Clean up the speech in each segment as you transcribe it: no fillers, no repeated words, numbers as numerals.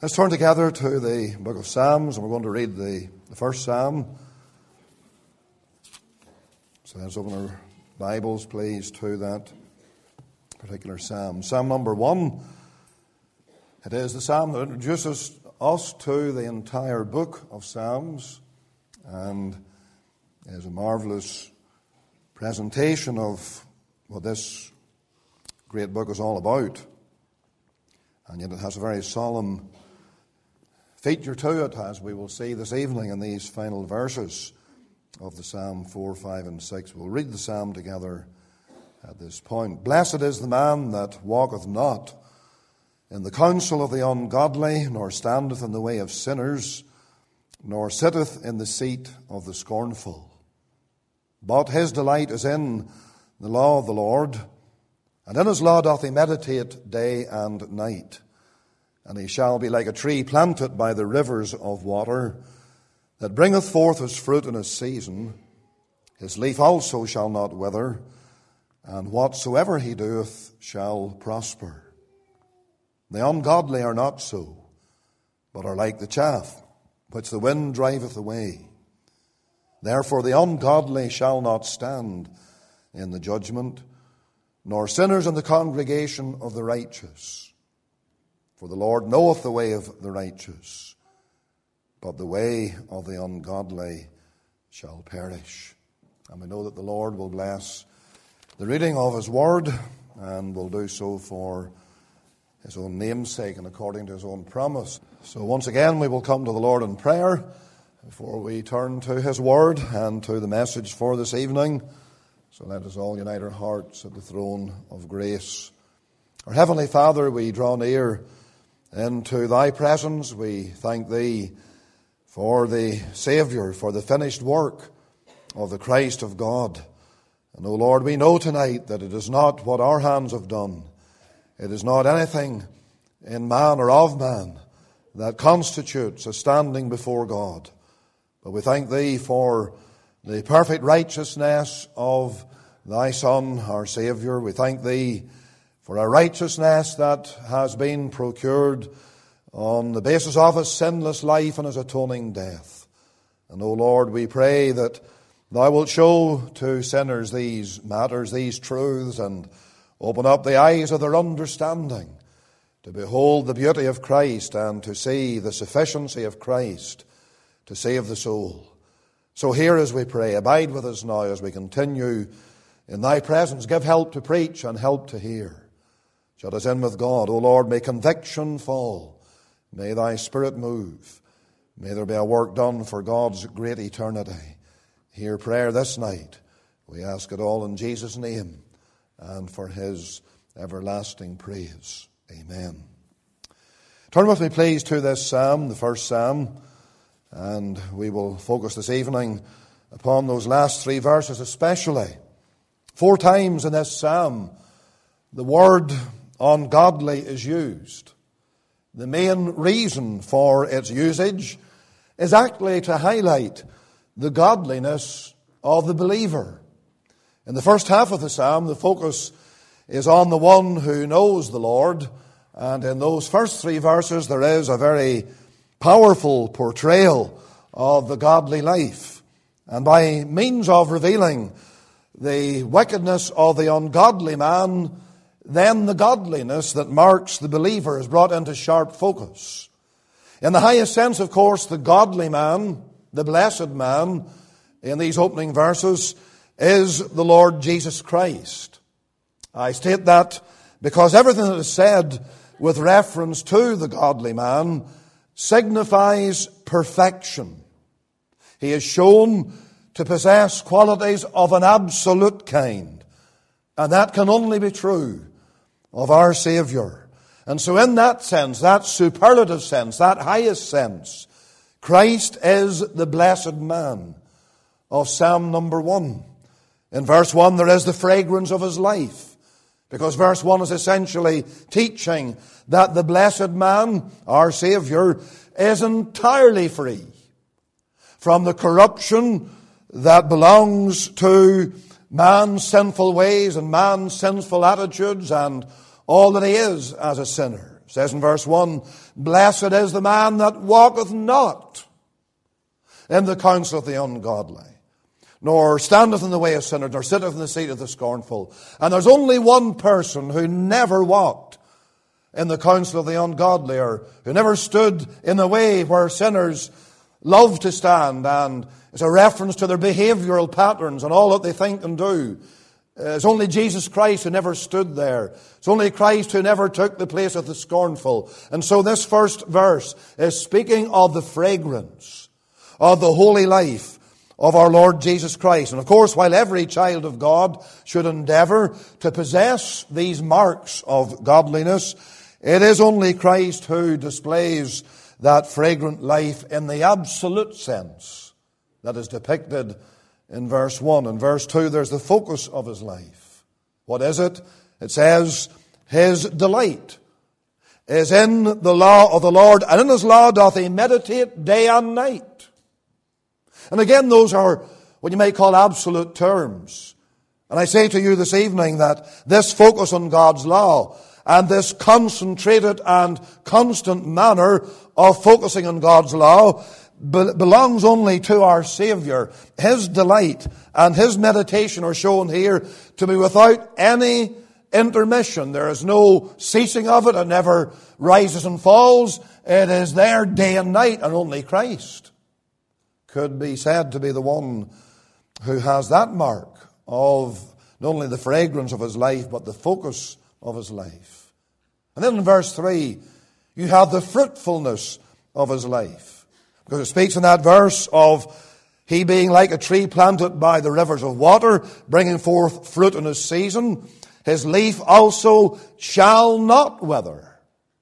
Let's turn together to the book of Psalms, and we're going to read the first Psalm. So let's open our Bibles, please, to that particular Psalm. Psalm number 1. It is the Psalm that introduces us to the entire book of Psalms, and is a marvelous presentation of what this great book is all about. And yet it has a very solemn feature to it, as we will see this evening in these final verses of the Psalm 4, 5, and 6. We'll read the Psalm together at this point. Blessed is the man that walketh not in the counsel of the ungodly, nor standeth in the way of sinners, nor sitteth in the seat of the scornful. But his delight is in the law of the Lord, and in his law doth he meditate day and night. And he shall be like a tree planted by the rivers of water, that bringeth forth his fruit in his season. His leaf also shall not wither, and whatsoever he doeth shall prosper. The ungodly are not so, but are like the chaff, which the wind driveth away. Therefore the ungodly shall not stand in the judgment, nor sinners in the congregation of the righteous. For the Lord knoweth the way of the righteous, but the way of the ungodly shall perish. And we know that the Lord will bless the reading of his word, and will do so for his own namesake and according to his own promise. So once again we will come to the Lord in prayer before we turn to his word and to the message for this evening. So let us all unite our hearts at the throne of grace. Our Heavenly Father, we draw near into thy presence. We thank thee for the Saviour, for the finished work of the Christ of God. And, O Lord, we know tonight that it is not what our hands have done. It is not anything in man or of man that constitutes a standing before God. But we thank thee for the perfect righteousness of thy Son, our Saviour. We thank thee for a righteousness that has been procured on the basis of his sinless life and his atoning death. And, O Lord, we pray that thou wilt show to sinners these matters, these truths, and open up the eyes of their understanding to behold the beauty of Christ and to see the sufficiency of Christ to save the soul. So hear as we pray. Abide with us now as we continue in thy presence. Give help to preach and help to hear. Shut us in with God. O Lord, may conviction fall. May thy Spirit move. May there be a work done for God's great eternity. Hear prayer this night. We ask it all in Jesus' name and for his everlasting praise. Amen. Turn with me, please, to this psalm, the first psalm, and we will focus this evening upon those last 3 verses especially. 4 times in this psalm, the word ungodly is used. The main reason for its usage is actually to highlight the godliness of the believer. In the first half of the psalm, the focus is on the one who knows the Lord, and in those first 3 verses there is a very powerful portrayal of the godly life. And by means of revealing the wickedness of the ungodly man, then the godliness that marks the believer is brought into sharp focus. In the highest sense, of course, the godly man, the blessed man, in these opening verses, is the Lord Jesus Christ. I state that because everything that is said with reference to the godly man signifies perfection. He is shown to possess qualities of an absolute kind, and that can only be true of our Saviour. And so in that sense, that superlative sense, that highest sense, Christ is the blessed man of Psalm number 1. In verse 1 there is the fragrance of his life, because verse 1 is essentially teaching that the blessed man, our Saviour, is entirely free from the corruption that belongs to man's sinful ways and man's sinful attitudes and all that he is as a sinner. says in verse 1, "Blessed is the man that walketh not in the counsel of the ungodly, nor standeth in the way of sinners, nor sitteth in the seat of the scornful." And there's only one person who never walked in the counsel of the ungodly, or who never stood in the way where sinners love to stand, and it's a reference to their behavioral patterns and all that they think and do. It's only Jesus Christ who never stood there. It's only Christ who never took the place of the scornful. And so this first verse is speaking of the fragrance of the holy life of our Lord Jesus Christ. And of course, while every child of God should endeavor to possess these marks of godliness, it is only Christ who displays that fragrant life in the absolute sense that is depicted in verse 1. In verse 2, there's the focus of his life. What is it? It says, "His delight is in the law of the Lord, and in his law doth he meditate day and night." And again, those are what you might call absolute terms. And I say to you this evening that this focus on God's law and this concentrated and constant manner of focusing on God's law belongs only to our Savior. His delight and his meditation are shown here to be without any intermission. There is no ceasing of it. It never rises and falls. It is there day and night, and only Christ could be said to be the one who has that mark of not only the fragrance of his life, but the focus of his life. And then in verse 3, you have the fruitfulness of his life. Because it speaks in that verse of he being like a tree planted by the rivers of water, bringing forth fruit in his season. His leaf also shall not wither,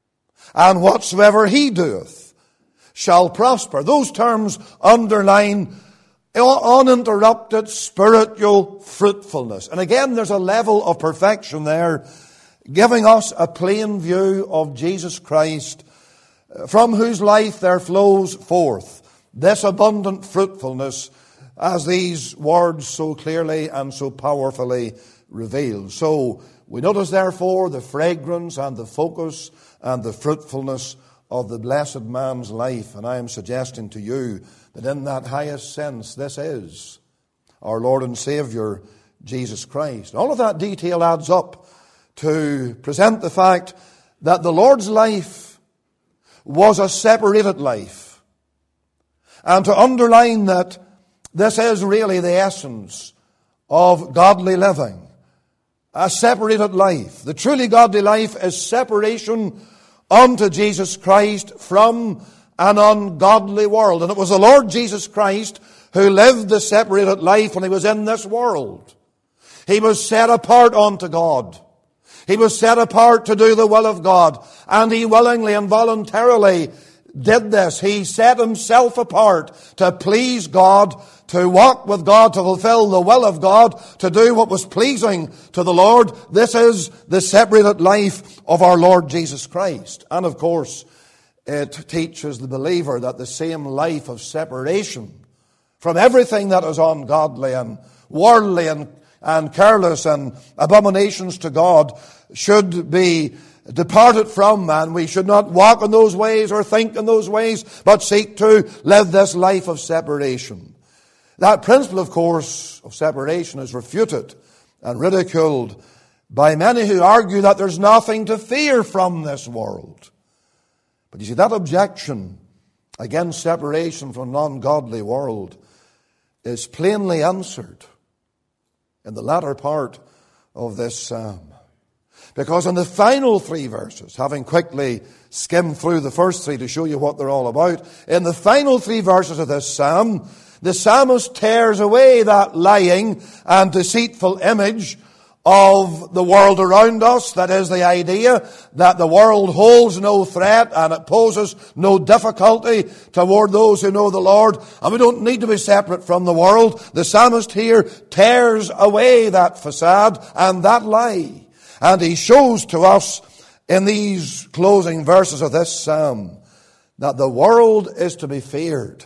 and whatsoever he doeth shall prosper. Those terms underline uninterrupted spiritual fruitfulness. And again, there's a level of perfection there, giving us a plain view of Jesus Christ, from whose life there flows forth this abundant fruitfulness, as these words so clearly and so powerfully reveal. So we notice therefore the fragrance and the focus and the fruitfulness of the blessed man's life. And I am suggesting to you that in that highest sense, this is our Lord and Savior, Jesus Christ. All of that detail adds up to present the fact that the Lord's life was a separated life, and to underline that this is really the essence of godly living, a separated life. The truly godly life is separation unto Jesus Christ from an ungodly world. And it was the Lord Jesus Christ who lived the separated life when he was in this world. He was set apart unto God. He was set apart to do the will of God, and he willingly and voluntarily did this. He set himself apart to please God, to walk with God, to fulfill the will of God, to do what was pleasing to the Lord. This is the separated life of our Lord Jesus Christ. And of course, it teaches the believer that the same life of separation from everything that is ungodly and worldly and careless and abominations to God should be departed from, and we should not walk in those ways or think in those ways, but seek to live this life of separation. That principle, of course, of separation is refuted and ridiculed by many who argue that there's nothing to fear from this world. But you see, that objection against separation from an ungodly world is plainly answered in the latter part of this psalm. Because in the final three verses, having quickly skimmed through the first three to show you what they're all about, in the final three verses of this psalm, the psalmist tears away that lying and deceitful image of the world around us. That is the idea that the world holds no threat and it poses no difficulty toward those who know the Lord, and we don't need to be separate from the world. The psalmist here tears away that facade and that lie, and he shows to us in these closing verses of this psalm that the world is to be feared,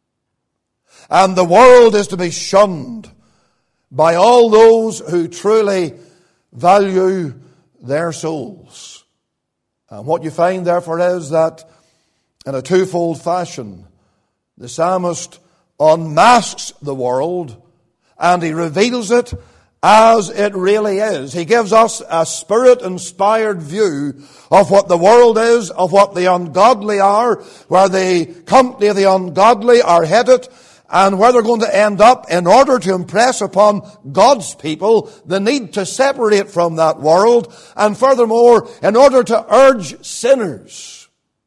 and the world is to be shunned by all those who truly value their souls. And what you find, therefore, is that in a twofold fashion, the psalmist unmasks the world and he reveals it as it really is. He gives us a Spirit-inspired view of what the world is, of what the ungodly are, where the company of the ungodly are headed, and where they're going to end up, in order to impress upon God's people the need to separate from that world, and furthermore, in order to urge sinners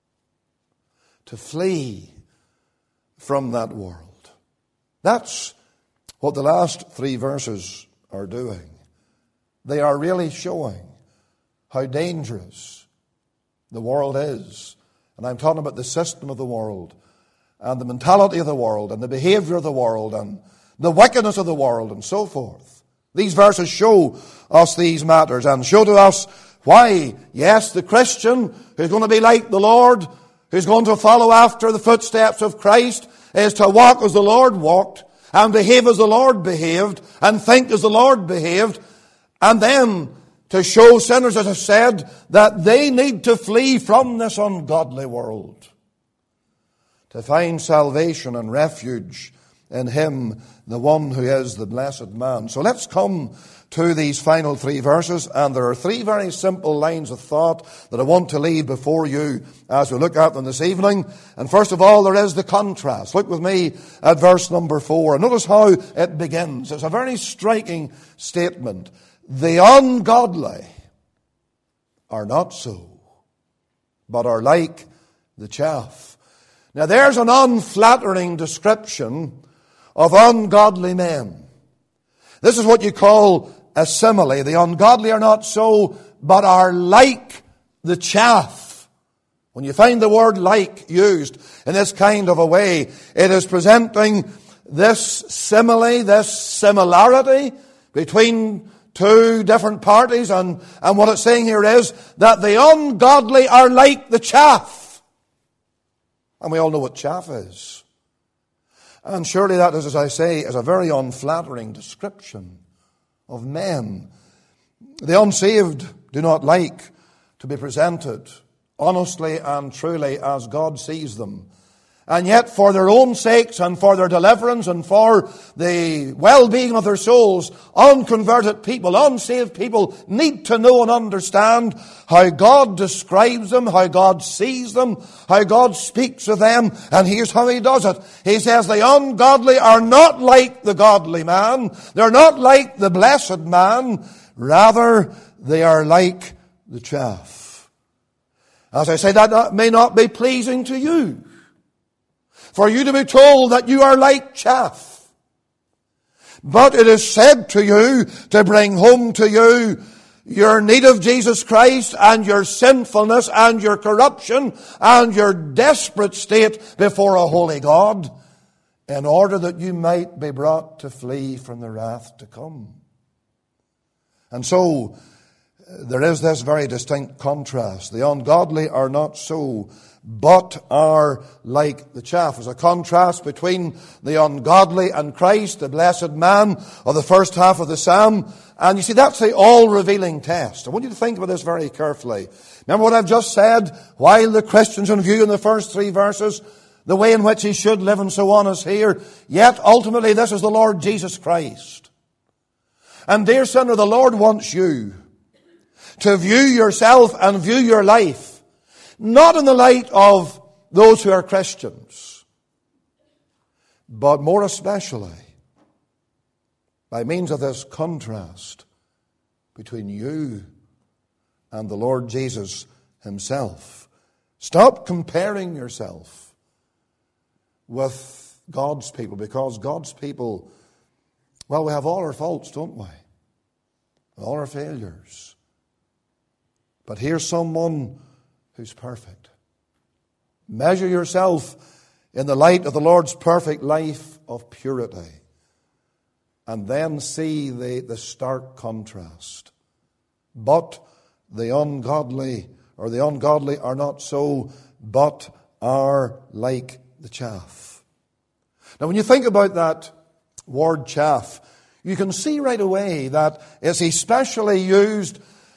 to flee from that world. That's what the last 3 verses are doing. They are really showing how dangerous the world is. And I'm talking about the system of the world, and the mentality of the world, and the behavior of the world, and the wickedness of the world, and so forth. These verses show us these matters, and show to us why, yes, the Christian who's going to be like the Lord, who's going to follow after the footsteps of Christ, is to walk as the Lord walked, and behave as the Lord behaved, and think as the Lord behaved, and then to show sinners, as I said, that they need to flee from this ungodly world, to find salvation and refuge in Him, the one who is the blessed man. So let's come to these final 3 verses, and there are 3 very simple lines of thought that I want to leave before you as we look at them this evening. And first of all, there is the contrast. Look with me at verse number 4, and notice how it begins. It's a very striking statement. The ungodly are not so, but are like the chaff. Now there's an unflattering description of ungodly men. This is what you call a simile. The ungodly are not so, but are like the chaff. When you find the word like used in this kind of a way, it is presenting this simile, this similarity between 2 different parties. And what it's saying here is that the ungodly are like the chaff. And we all know what chaff is. And surely that is, as I say, is a very unflattering description of men. The unsaved do not like to be presented honestly and truly as God sees them. And yet, for their own sakes and for their deliverance and for the well-being of their souls, unconverted people, unsaved people need to know and understand how God describes them, how God sees them, how God speaks of them, and here's how He does it. He says the ungodly are not like the godly man. They're not like the blessed man. Rather, they are like the chaff. As I say, that may not be pleasing to you, for you to be told that you are like chaff. But it is said to you to bring home to you your need of Jesus Christ and your sinfulness and your corruption and your desperate state before a holy God, in order that you might be brought to flee from the wrath to come. And so there is this very distinct contrast. The ungodly are not so, but are like the chaff. There's a contrast between the ungodly and Christ, the blessed man of the first half of the psalm. And you see, that's the all-revealing test. I want you to think about this very carefully. Remember what I've just said? While the Christian's in view in the first 3 verses, the way in which he should live and so on is here, yet ultimately this is the Lord Jesus Christ. And dear sinner, the Lord wants you to view yourself and view your life not in the light of those who are Christians, but more especially by means of this contrast between you and the Lord Jesus Himself. Stop comparing yourself with God's people, because God's people, well, we have all our faults, don't we? All our failures. But here's someone who's perfect. Measure yourself in the light of the Lord's perfect life of purity, and then see the stark contrast. But the ungodly are not so, but are like the chaff. Now when you think about that word chaff, you can see right away that it's especially used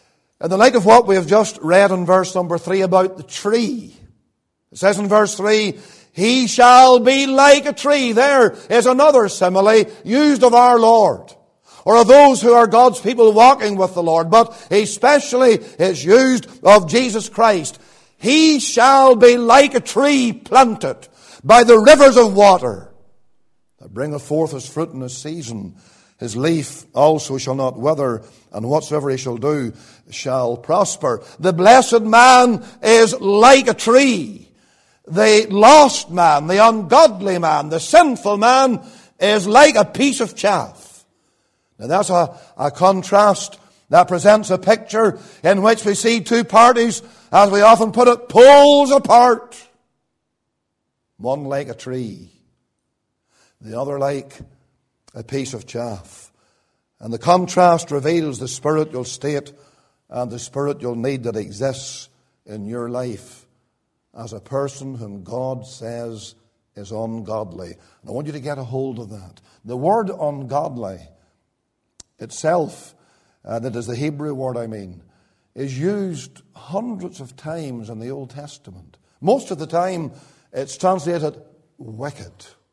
in the light of what we have just read in verse number 3 about the tree. It says in verse 3, he shall be like a tree. There is another simile used of our Lord, or of those who are God's people walking with the Lord, but especially is used of Jesus Christ. He shall be like a tree planted by the rivers of water, that bringeth forth his fruit in his season. His leaf also shall not wither, and whatsoever he shall do shall prosper. The blessed man is like a tree. The lost man, the ungodly man, the sinful man is like a piece of chaff. Now that's a contrast that presents a picture in which we see two parties, as we often put it, poles apart. One like a tree, the other like a piece of chaff. And the contrast reveals the spiritual state and the spiritual need that exists in your life as a person whom God says is ungodly. And I want you to get a hold of that. The word ungodly itself, that is the Hebrew word is used hundreds of times in the Old Testament. Most of the time it's translated wicked.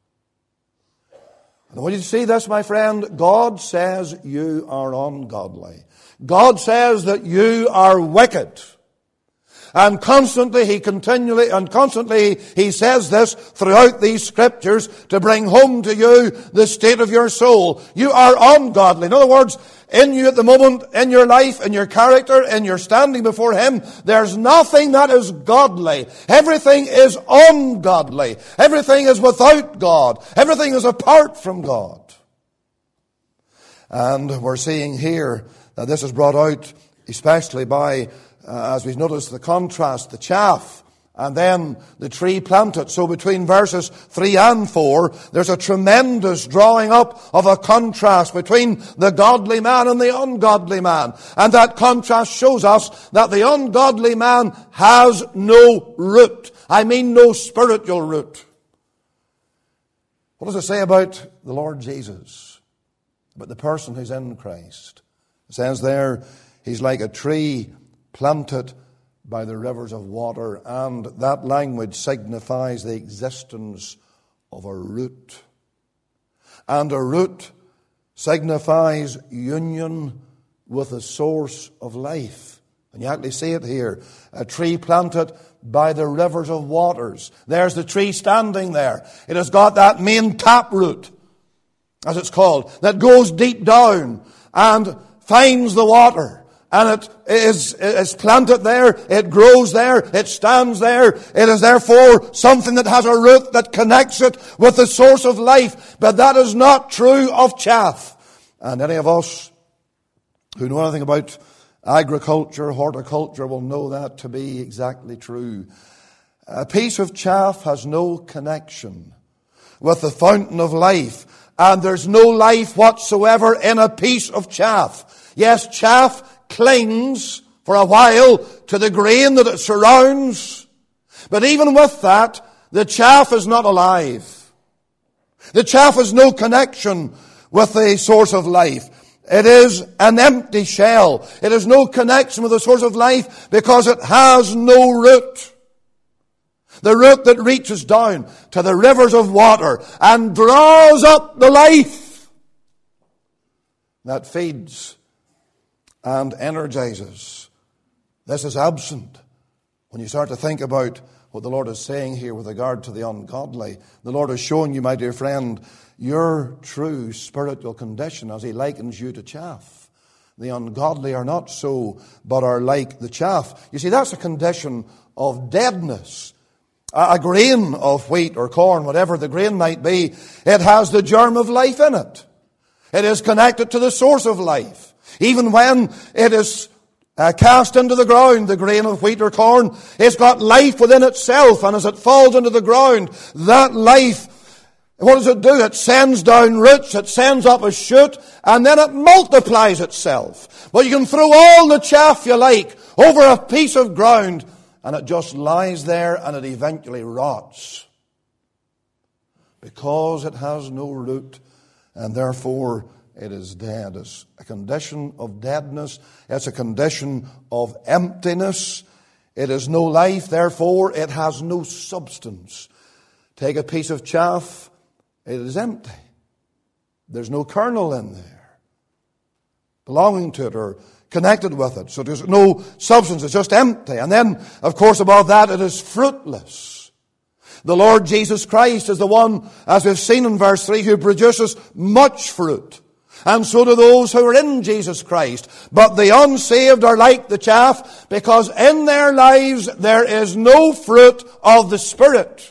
And I want you to see this, my friend. God says you are ungodly. God says that you are wicked. And constantly he says this throughout these scriptures to bring home to you the state of your soul. You are ungodly. In other words, in you at the moment, in your life, in your character, in your standing before him, there's nothing that is godly. Everything is ungodly. Everything is without God. Everything is apart from God. And we're seeing here that this is brought out especially by as we've noticed the contrast, the chaff, and then the tree planted. So between verses 3 and 4, there's a tremendous drawing up of a contrast between the godly man and the ungodly man. And that contrast shows us that the ungodly man has no root. I mean no spiritual root. What does it say about the Lord Jesus? About the person who's in Christ? It says there, he's like a tree planted by the rivers of water, and that language signifies the existence of a root. And a root signifies union with the source of life. And you actually see it here. A tree planted by the rivers of waters. There's the tree standing there. It has got that main taproot, as it's called, that goes deep down and finds the water. And it is planted there, it grows there, it stands there. It is therefore something that has a root that connects it with the source of life. But that is not true of chaff. And any of us who know anything about agriculture, horticulture, will know that to be exactly true. A piece of chaff has no connection with the fountain of life. And there's no life whatsoever in a piece of chaff. Yes, chaff clings for a while to the grain that it surrounds. But even with that, the chaff is not alive. The chaff has no connection with the source of life. It is an empty shell. It has no connection with the source of life because it has no root. The root that reaches down to the rivers of water and draws up the life that feeds and energizes. This is absent when you start to think about what the Lord is saying here with regard to the ungodly. The Lord is showing you, my dear friend, your true spiritual condition as he likens you to chaff. The ungodly are not so, but are like the chaff. You see, that's a condition of deadness. A grain of wheat or corn, whatever the grain might be, it has the germ of life in it. It is connected to the source of life. Even when it is cast into the ground, the grain of wheat or corn, it's got life within itself. And as it falls into the ground, that life, what does it do? It sends down roots, it sends up a shoot, and then it multiplies itself. Well, you can throw all the chaff you like over a piece of ground, and it just lies there and it eventually rots. Because it has no root, and therefore it is dead. It's a condition of deadness. It's a condition of emptiness. It is no life, therefore it has no substance. Take a piece of chaff, it is empty. There's no kernel in there belonging to it or connected with it. So there's no substance, it's just empty. And then, of course, above that, it is fruitless. The Lord Jesus Christ is the one, as we've seen in verse 3, who produces much fruit. And so do those who are in Jesus Christ. But the unsaved are like the chaff, because in their lives there is no fruit of the Spirit.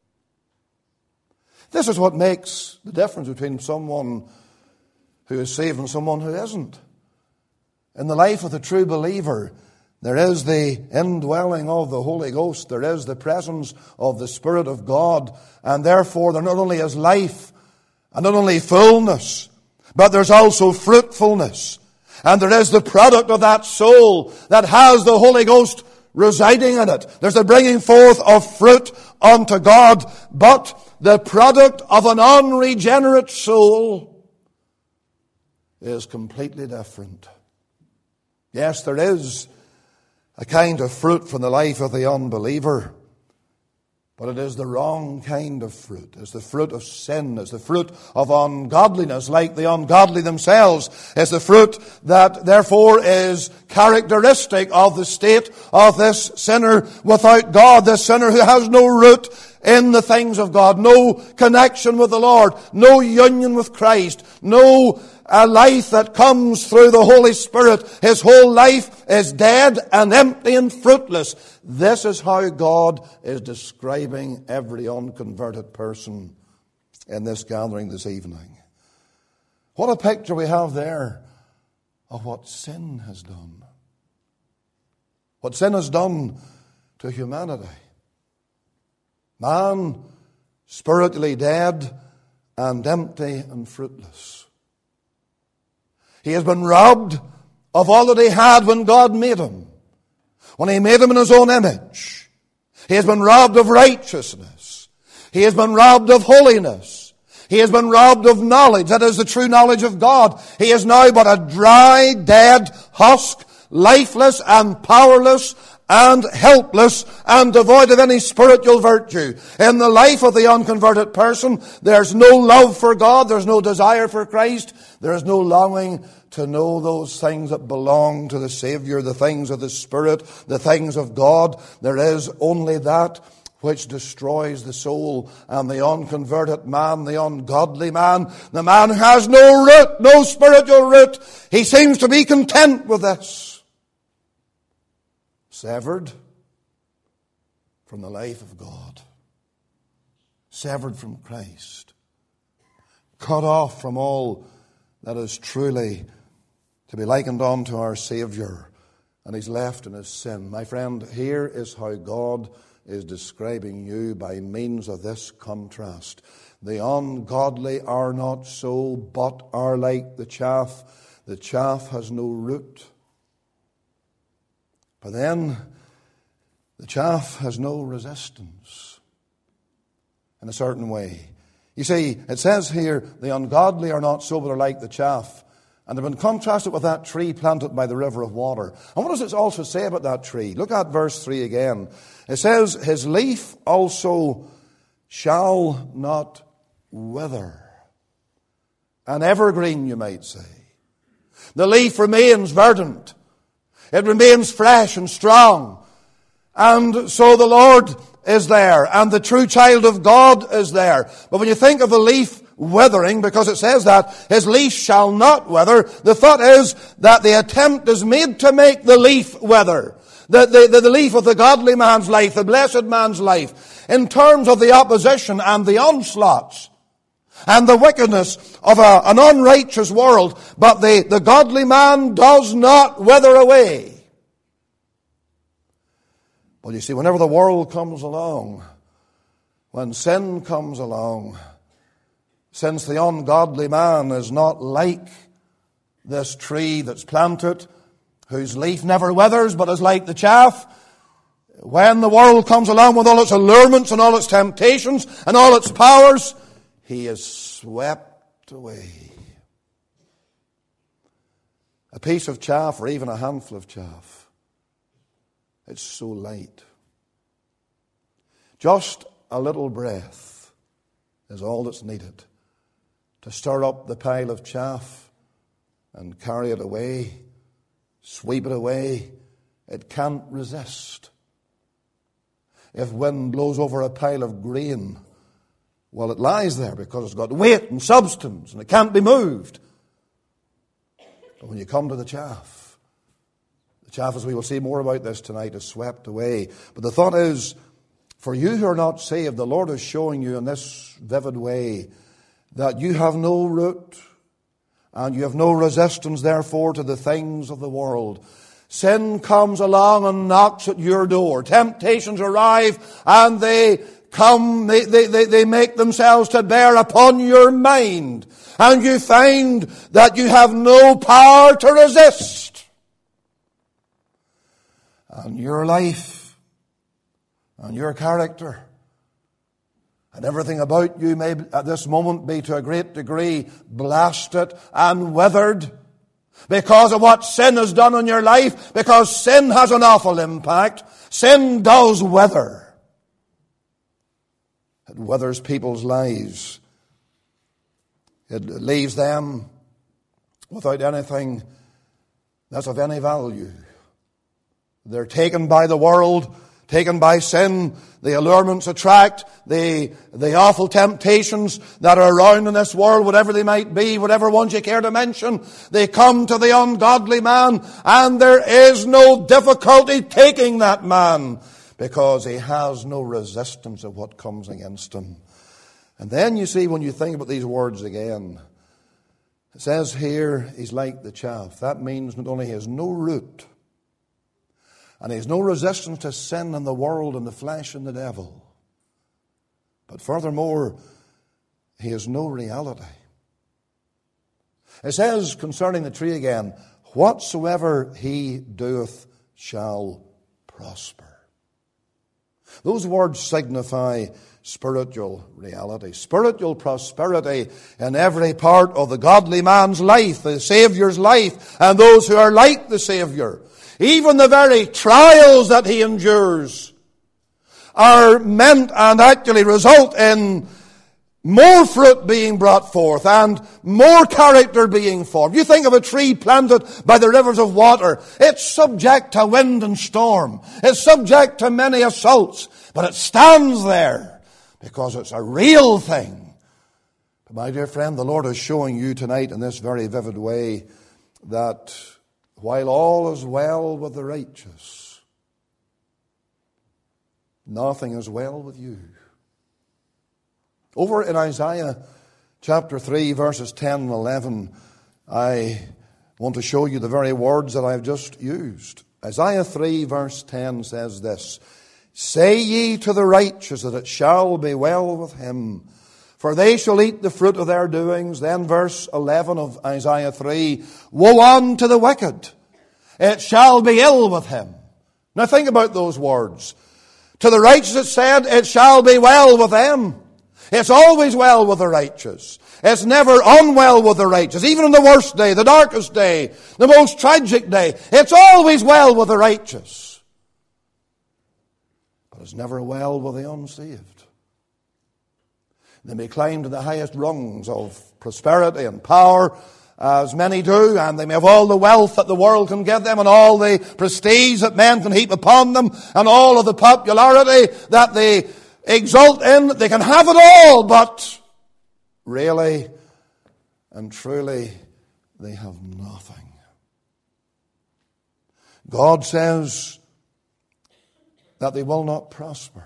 This is what makes the difference between someone who is saved and someone who isn't. In the life of the true believer, there is the indwelling of the Holy Ghost. There is the presence of the Spirit of God. And therefore, there not only is life and not only fullness, but there's also fruitfulness. And there is the product of that soul that has the Holy Ghost residing in it. There's the bringing forth of fruit unto God. But the product of an unregenerate soul is completely different. Yes, there is a kind of fruit from the life of the unbeliever, but it is the wrong kind of fruit. It's the fruit of sin. It's the fruit of ungodliness, like the ungodly themselves. It's the fruit that, therefore, is characteristic of the state of this sinner without God, this sinner who has no root in the things of God, no connection with the Lord, no union with Christ, no life that comes through the Holy Spirit. His whole life is dead and empty and fruitless. This is how God is describing every unconverted person in this gathering this evening. What a picture we have there of what sin has done. What sin has done to humanity. Man, spiritually dead and empty and fruitless. He has been robbed of all that he had when God made him. When he made him in his own image. He has been robbed of righteousness. He has been robbed of holiness. He has been robbed of knowledge. That is the true knowledge of God. He is now but a dry, dead husk, lifeless and powerless and helpless and devoid of any spiritual virtue. In the life of the unconverted person, there's no love for God, there's no desire for Christ, there is no longing to know those things that belong to the Savior, the things of the Spirit, the things of God. There is only that which destroys the soul. And the unconverted man, the ungodly man, the man who has no root, no spiritual root, he seems to be content with this. Severed from the life of God. Severed from Christ. Cut off from all that is truly to be likened unto our Savior. And he's left in his sin. My friend, here is how God is describing you by means of this contrast. The ungodly are not so, but are like the chaff. The chaff has no root. But then, the chaff has no resistance in a certain way. You see, it says here, the ungodly are not so, but are like the chaff. And they've been contrasted with that tree planted by the river of water. And what does it also say about that tree? Look at verse 3 again. It says, his leaf also shall not wither. An evergreen, you might say. The leaf remains verdant. It remains fresh and strong. And so the Lord is there. And the true child of God is there. But when you think of the leaf withering, because it says that his leaf shall not wither, the thought is that the attempt is made to make the leaf wither. The leaf of the godly man's life, the blessed man's life, in terms of the opposition and the onslaughts and the wickedness of an unrighteous world. But the godly man does not wither away. But you see, whenever the world comes along, when sin comes along, since the ungodly man is not like this tree that's planted, whose leaf never withers but is like the chaff, when the world comes along with all its allurements and all its temptations and all its powers, he is swept away. A piece of chaff or even a handful of chaff. It's so light. Just a little breath is all that's needed to stir up the pile of chaff and carry it away, sweep it away. It can't resist. If wind blows over a pile of grain, well, it lies there because it's got weight and substance and it can't be moved. But when you come to the chaff, as we will see more about this tonight, is swept away. But the thought is, for you who are not saved, the Lord is showing you in this vivid way that you have no root and you have no resistance, therefore, to the things of the world. Sin comes along and knocks at your door. Temptations arrive and they come, they make themselves to bear upon your mind. And you find that you have no power to resist. And your life and your character and everything about you may at this moment be to a great degree blasted and withered because of what sin has done in your life, because sin has an awful impact. Sin does wither. It withers people's lives. It leaves them without anything that's of any value. They're taken by the world, taken by sin. The allurements attract, the awful temptations that are around in this world, whatever they might be, whatever ones you care to mention, they come to the ungodly man, and there is no difficulty taking that man because he has no resistance of what comes against him. And then you see, when you think about these words again, it says here, he's like the chaff. That means not only he has no root, and he has no resistance to sin and the world and the flesh and the devil, but furthermore, he has no reality. It says concerning the tree again, whatsoever he doeth shall prosper. Those words signify spiritual reality, spiritual prosperity in every part of the godly man's life, the Saviour's life, and those who are like the Saviour. Even the very trials that he endures are meant and actually result in more fruit being brought forth and more character being formed. You think of a tree planted by the rivers of water. It's subject to wind and storm. It's subject to many assaults. But it stands there because it's a real thing. But my dear friend, the Lord is showing you tonight in this very vivid way that while all is well with the righteous, nothing is well with you. Over in Isaiah chapter 3, verses 10 and 11, I want to show you the very words that I've just used. Isaiah 3, verse 10 says this, Say ye to the righteous that it shall be well with him, for they shall eat the fruit of their doings. Then verse 11 of Isaiah 3, Woe unto the wicked, it shall be ill with him. Now think about those words. To the righteous it said, it shall be well with them. It's always well with the righteous. It's never unwell with the righteous. Even in the worst day, the darkest day, the most tragic day, it's always well with the righteous. But it's never well with the unsaved. They may climb to the highest rungs of prosperity and power, as many do, and they may have all the wealth that the world can give them and all the prestige that men can heap upon them and all of the popularity that they exult in. They can have it all, but really and truly they have nothing. God says that they will not prosper.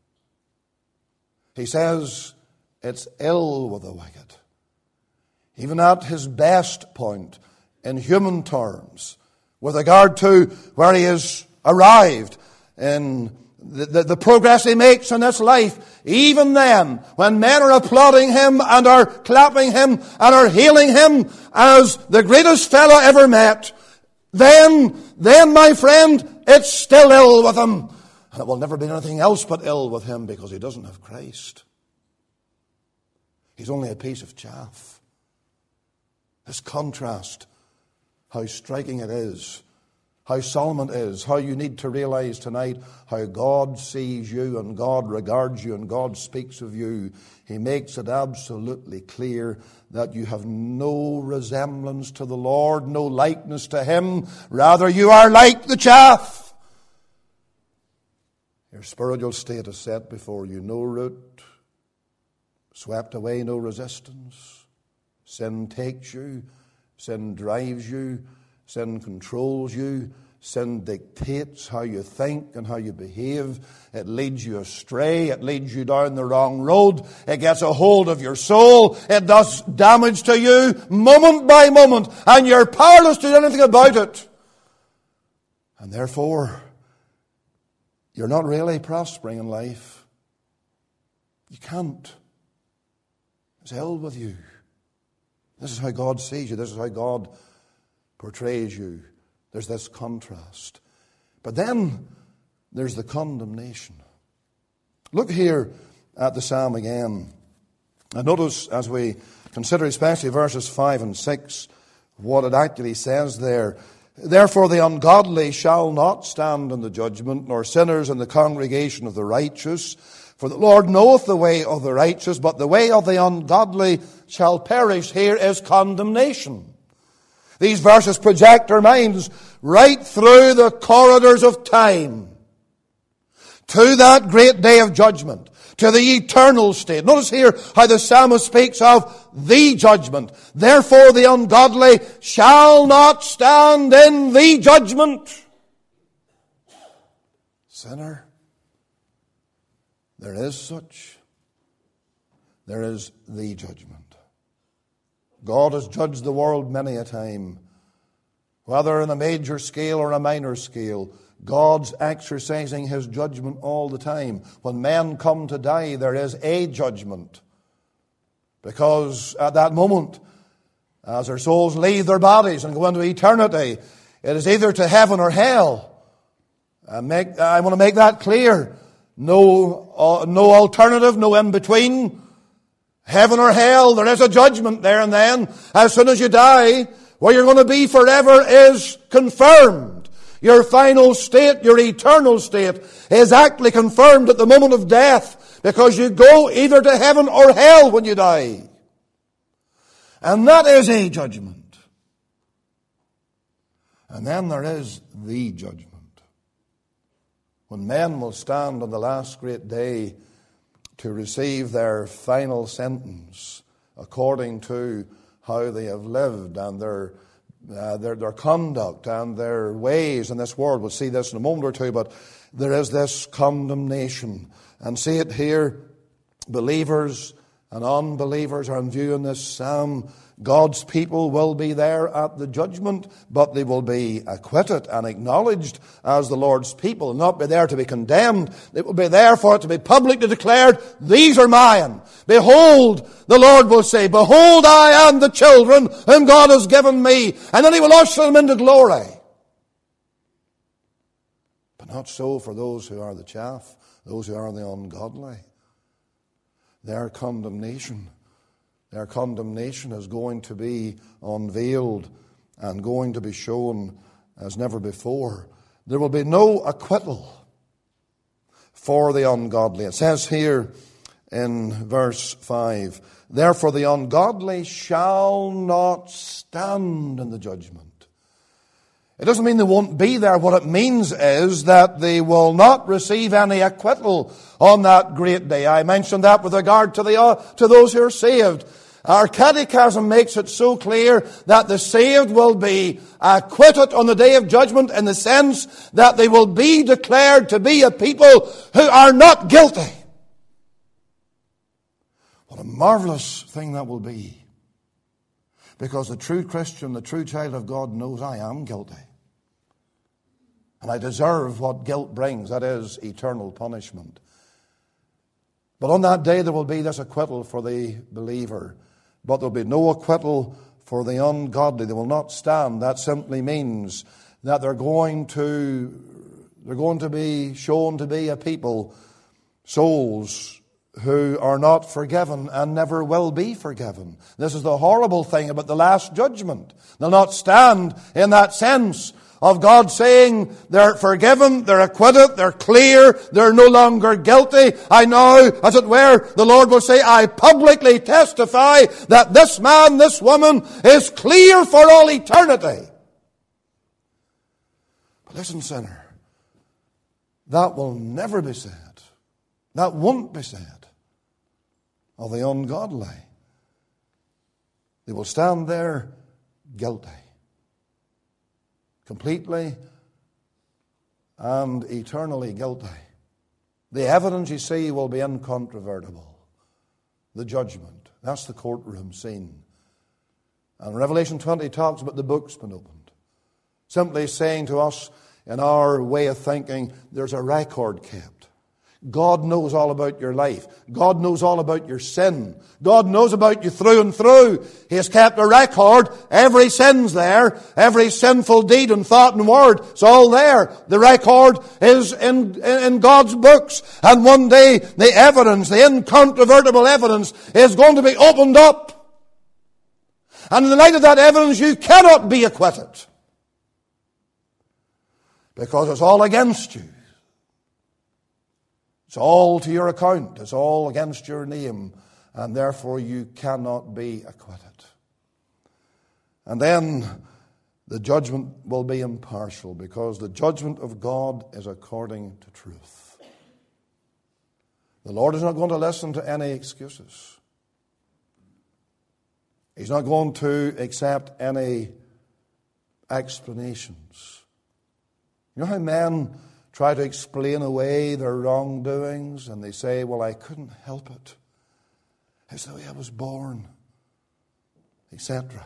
He says it's ill with the wicked. Even at his best point in human terms, with regard to where he has arrived in the progress he makes in this life, even then, when men are applauding him and are clapping him and are hailing him as the greatest fellow ever met, then, my friend, it's still ill with him. And it will never be anything else but ill with him because he doesn't have Christ. He's only a piece of chaff. This contrast how striking it is, how solemn it is, how you need to realize tonight how God sees you and God regards you and God speaks of you. He makes it absolutely clear that you have no resemblance to the Lord, no likeness to Him. Rather, you are like the chaff. Your spiritual state is set before you. No root, swept away, no resistance. Sin takes you. Sin drives you. Sin controls you. Sin dictates how you think and how you behave. It leads you astray. It leads you down the wrong road. It gets a hold of your soul. It does damage to you moment by moment. And you're powerless to do anything about it. And therefore, you're not really prospering in life. You can't. It's ill with you. This is how God sees you. This is how God portrays you. There's this contrast. But then there's the condemnation. Look here at the psalm again. And notice as we consider especially verses 5 and 6, what it actually says there. Therefore the ungodly shall not stand in the judgment, nor sinners in the congregation of the righteous. For the Lord knoweth the way of the righteous, but the way of the ungodly shall perish. Here is condemnation. These verses project our minds right through the corridors of time to that great day of judgment, to the eternal state. Notice here how the psalmist speaks of the judgment. Therefore the ungodly shall not stand in the judgment. Sinner, there is such. There is the judgment. God has judged the world many a time. Whether in a major scale or a minor scale, God's exercising His judgment all the time. When men come to die, there is a judgment. Because at that moment, as their souls leave their bodies and go into eternity, it is either to heaven or hell. I want to make that clear. No alternative, no in between. Heaven or hell, there is a judgment there and then. As soon as you die, where you're going to be forever is confirmed. Your final state, your eternal state, is actually confirmed at the moment of death, because you go either to heaven or hell when you die. And that is a judgment. And then there is the judgment. When men will stand on the last great day to receive their final sentence according to how they have lived and their conduct and their ways in this world. We'll see this in a moment or two, but there is this condemnation. And see it here, believers and unbelievers are in view in this psalm. God's people will be there at the judgment, but they will be acquitted and acknowledged as the Lord's people, not be there to be condemned. They will be there for it to be publicly declared, these are mine. Behold, the Lord will say, behold, I am the children whom God has given me. And then He will usher them into glory. But not so for those who are the chaff, those who are the ungodly. Their condemnation is going to be unveiled and going to be shown as never before. There will be no acquittal for the ungodly. It says here in verse 5, therefore the ungodly shall not stand in the judgment. It doesn't mean they won't be there. What it means is that they will not receive any acquittal on that great day. I mentioned that with regard to those who are saved. Our catechism makes it so clear that the saved will be acquitted on the day of judgment in the sense that they will be declared to be a people who are not guilty. What a marvelous thing that will be. Because the true Christian, the true child of God knows I am guilty. And I deserve what guilt brings, that is eternal punishment. But on that day there will be this acquittal for the believer. But there will be no acquittal for the ungodly. They will not stand. That simply means that they're going to be shown to be a people, souls who are not forgiven and never will be forgiven. This is the horrible thing about the last judgment. They'll not stand in that sense of God saying they're forgiven, they're acquitted, they're clear, they're no longer guilty. I know, as it were, the Lord will say, I publicly testify that this man, this woman is clear for all eternity. But listen, sinner, that will never be said. That won't be said of the ungodly. They will stand there guilty, completely and eternally guilty. The evidence, you see, will be incontrovertible. The judgment, that's the courtroom scene. And Revelation 20 talks about the books being opened, simply saying to us in our way of thinking, there's a record kept. God knows all about your life. God knows all about your sin. God knows about you through and through. He has kept a record. Every sin's there. Every sinful deed and thought and word. It's all there. The record is in God's books. And one day, the evidence, the incontrovertible evidence, is going to be opened up. And in the light of that evidence, you cannot be acquitted. Because it's all against you. It's all to your account. It's all against your name. And therefore you cannot be acquitted. And then the judgment will be impartial, because the judgment of God is according to truth. The Lord is not going to listen to any excuses. He's not going to accept any explanations. You know how men try to explain away their wrongdoings, and they say, well, I couldn't help it. It's the way I was born, etc.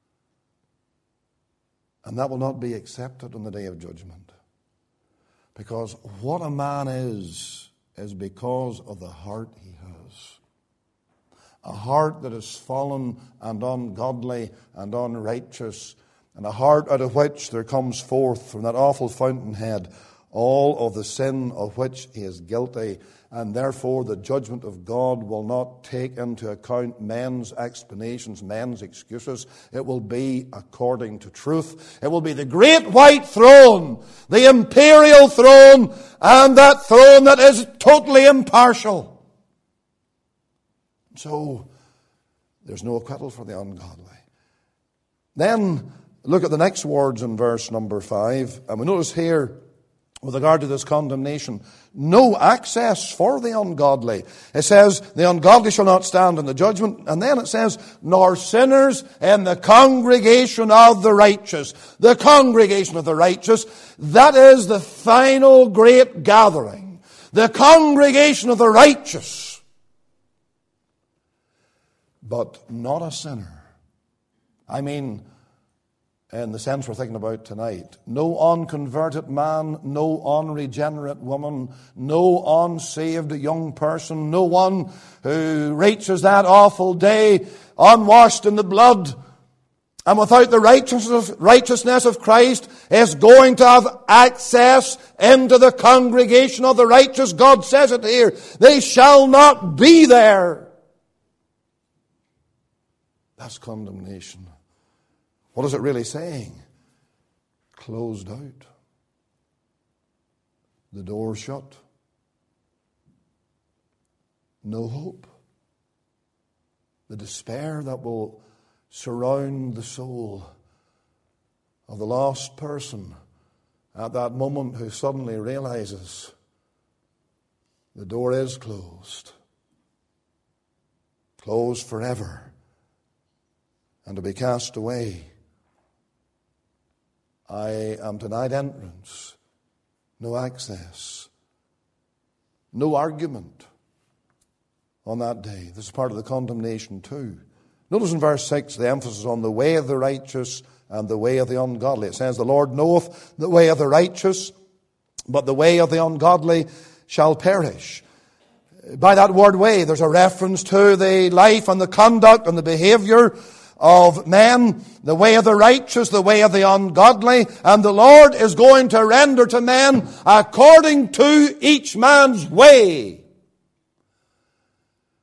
And that will not be accepted on the day of judgment. Because what a man is because of the heart he has. A heart that is fallen and ungodly and unrighteous, and a heart out of which there comes forth from that awful fountainhead all of the sin of which he is guilty, and therefore the judgment of God will not take into account men's explanations, men's excuses. It will be according to truth. It will be the great white throne, the imperial throne, and that throne that is totally impartial. So, there's no acquittal for the ungodly. Then, look at the next words in verse number 5, and we notice here, with regard to this condemnation, no access for the ungodly. It says, the ungodly shall not stand in the judgment. And then it says, nor sinners in the congregation of the righteous. The congregation of the righteous, that is the final great gathering. The congregation of the righteous. But not a sinner. I mean, in the sense we're thinking about tonight. No unconverted man, no unregenerate woman, no unsaved young person, no one who reaches that awful day unwashed in the blood and without the righteousness of Christ is going to have access into the congregation of the righteous. God says it here. They shall not be there. That's condemnation. What is it really saying? Closed out. The door shut. No hope. The despair that will surround the soul of the lost person at that moment who suddenly realizes the door is closed. Closed forever. And to be cast away. I am denied entrance, no access, no argument on that day. This is part of the condemnation too. Notice in verse 6 the emphasis on the way of the righteous and the way of the ungodly. It says, the Lord knoweth the way of the righteous, but the way of the ungodly shall perish. By that word way, there's a reference to the life and the conduct and the behavior of men, the way of the righteous, the way of the ungodly, and the Lord is going to render to men according to each man's way.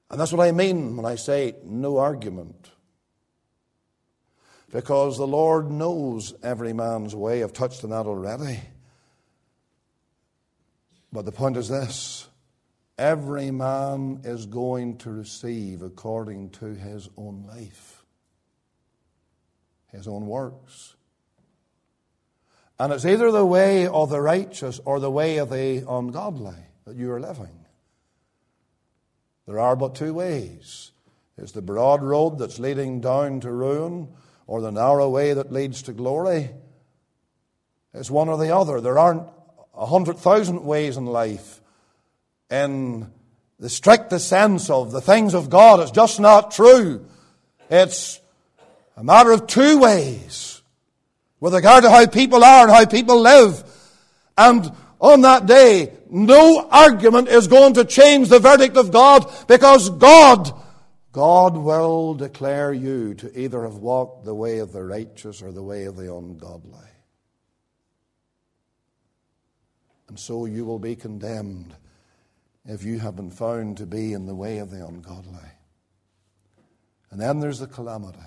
And that's what I mean when I say no argument. Because the Lord knows every man's way. I've touched on that already. But the point is this: every man is going to receive according to his own life, his own works. And it's either the way of the righteous or the way of the ungodly that you are living. There are but two ways. It's the broad road that's leading down to ruin, or the narrow way that leads to glory. It's one or the other. There aren't 100,000 ways in life. In the strictest sense of the things of God, it's just not true. It's a matter of two ways with regard to how people are and how people live. And on that day, no argument is going to change the verdict of God, because God will declare you to either have walked the way of the righteous or the way of the ungodly. And so you will be condemned if you have been found to be in the way of the ungodly. And then there's the calamity.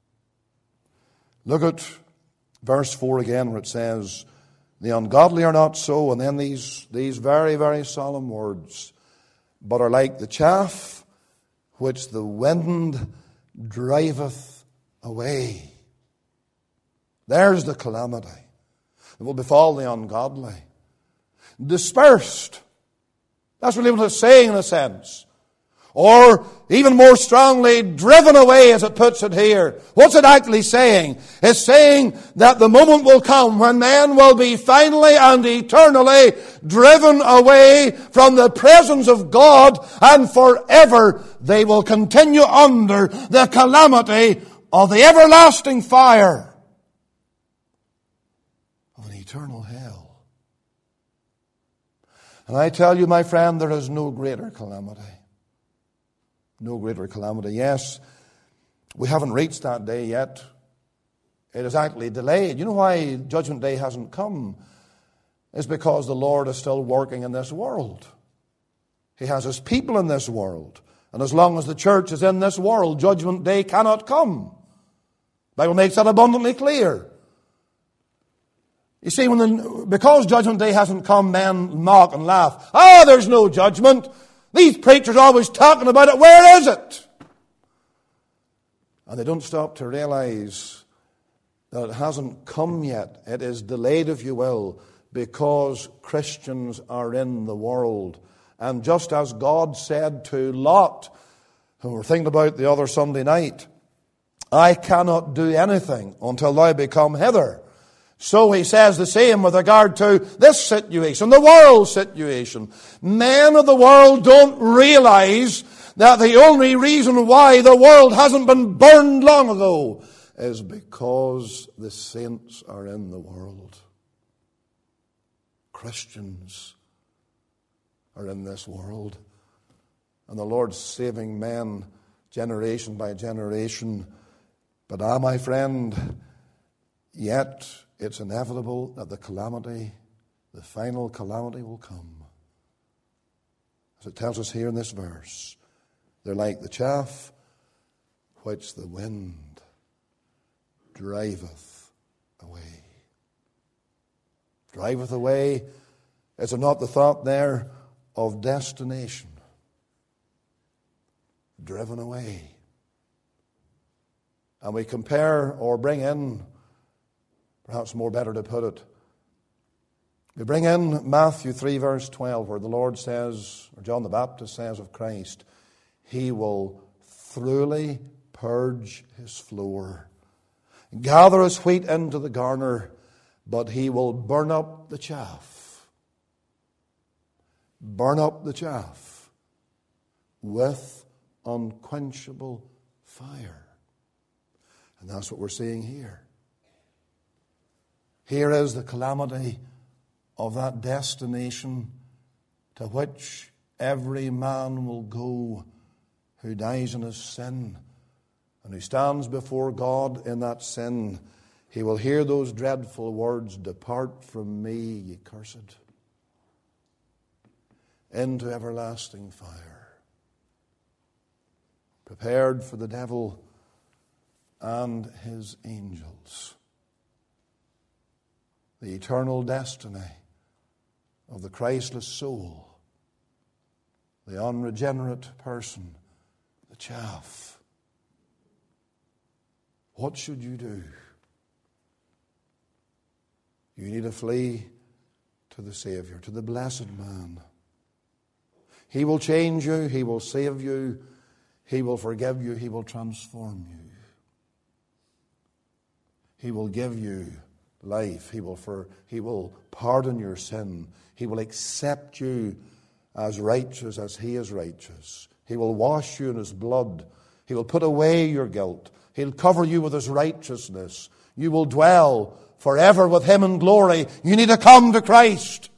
Look at verse 4 again, where it says, the ungodly are not so, and then these very, very solemn words, but are like the chaff which the wind driveth away. There's the calamity that will befall the ungodly. Dispersed. That's what it's saying in a sense. Or even more strongly, driven away, as it puts it here. What's it actually saying? It's saying that the moment will come when man will be finally and eternally driven away from the presence of God, and forever they will continue under the calamity of the everlasting fire of an eternal hell. And I tell you, my friend, there is no greater calamity. No greater calamity. Yes, we haven't reached that day yet. It is actually delayed. You know why Judgment Day hasn't come? It's because the Lord is still working in this world. He has His people in this world. And as long as the church is in this world, Judgment Day cannot come. The Bible makes that abundantly clear. You see, because Judgment Day hasn't come, men mock and laugh. There's no judgment. These preachers are always talking about it. Where is it? And they don't stop to realize that it hasn't come yet. It is delayed, if you will, because Christians are in the world. And just as God said to Lot, who we're thinking about the other Sunday night, I cannot do anything until thou become hither. So he says the same with regard to this situation, the world situation. Men of the world don't realize that the only reason why the world hasn't been burned long ago is because the saints are in the world. Christians are in this world. And the Lord's saving men generation by generation. But my friend, yet it's inevitable that the calamity, the final calamity, will come. As it tells us here in this verse, they're like the chaff which the wind driveth away. Driveth away, is it not the thought there of destination? Driven away. And we compare or bring in, perhaps more better to put it, we bring in Matthew 3 verse 12, where the Lord says, or John the Baptist says of Christ, He will thoroughly purge His floor, gather His wheat into the garner, but He will burn up the chaff. Burn up the chaff with unquenchable fire. And that's what we're seeing here. Here is the calamity of that destination to which every man will go who dies in his sin and who stands before God in that sin. He will hear those dreadful words, "Depart from me, ye cursed, into everlasting fire." prepared for the devil and his angels. The eternal destiny of the Christless soul, the unregenerate person, the chaff. What should you do? You need to flee to the Savior, to the blessed man. He will change you, He will save you, He will forgive you, He will transform you. He will give you life. He will pardon your sin. He will accept you as righteous as He is righteous. He will wash you in His blood. He will put away your guilt. He'll cover you with His righteousness. You will dwell forever with Him in glory. You need to come to Christ.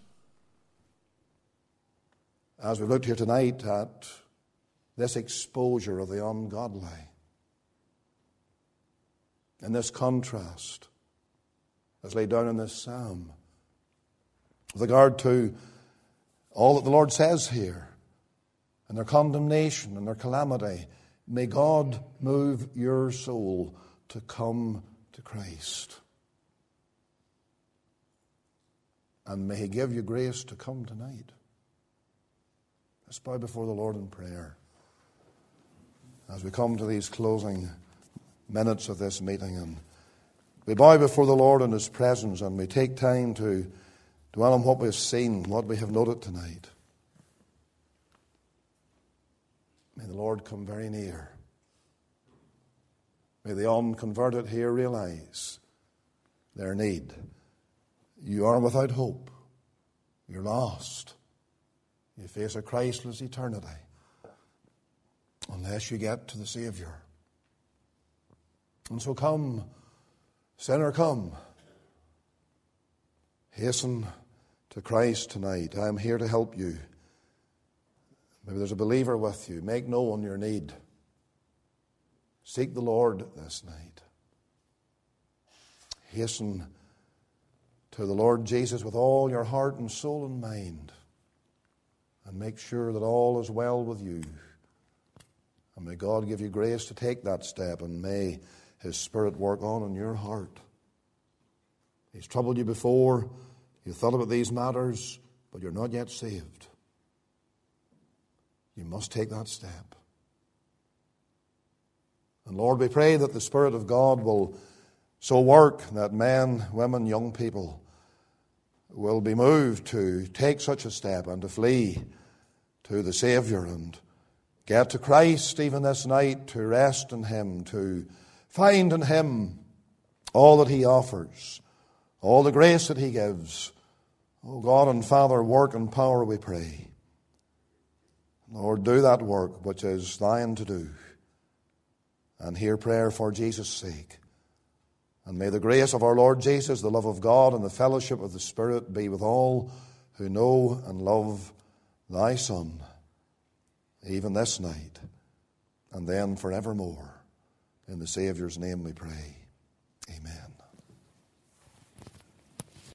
As we've looked here tonight at this exposure of the ungodly, and this contrast as laid down in this psalm, with regard to all that the Lord says here, and their condemnation and their calamity, may God move your soul to come to Christ. And may He give you grace to come tonight. Let's bow before the Lord in prayer as we come to these closing minutes of this meeting, and we bow before the Lord in His presence, and we take time to dwell on what we've seen, what we have noted tonight. May the Lord come very near. May the unconverted here realize their need. You are without hope. You're lost. You face a Christless eternity unless you get to the Savior. And so come, sinner, come. Hasten to Christ tonight. I am here to help you. Maybe there's a believer with you. Make known your need. Seek the Lord this night. Hasten to the Lord Jesus with all your heart and soul and mind, and make sure that all is well with you. And may God give you grace to take that step, and may His Spirit work on in your heart. He's troubled you before. You thought about these matters, but you're not yet saved. You must take that step. And Lord, we pray that the Spirit of God will so work that men, women, young people will be moved to take such a step and to flee to the Savior and get to Christ even this night, to rest in Him, to find in Him all that He offers, all the grace that He gives. Oh God and Father, work in power, we pray. Lord, do that work which is thine to do. And hear prayer for Jesus' sake. And may the grace of our Lord Jesus, the love of God, and the fellowship of the Spirit be with all who know and love Thy Son, even this night, and then forevermore. In the Saviour's name we pray. Amen.